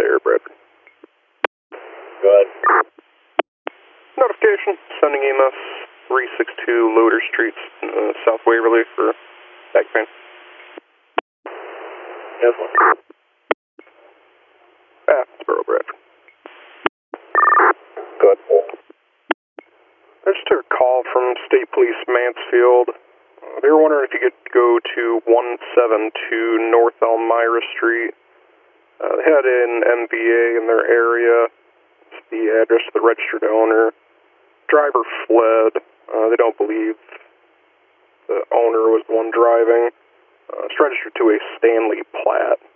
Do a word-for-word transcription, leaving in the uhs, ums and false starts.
there, Bradford. Go ahead. Notification, sending E M S three sixty-two Loader Street, uh, South Waverly for back pain. Yes, one. Ah, Sparrow, Bradford. Go ahead. I just took a call from State Police Mansfield. Uh, they were wondering if you could go to one seventy-two North Elmira Street. Uh, they had an M V A in their area. It's the address of the registered owner. Driver fled. Uh, they don't believe the owner was the one driving. Uh, it's registered to a Stanley Platt.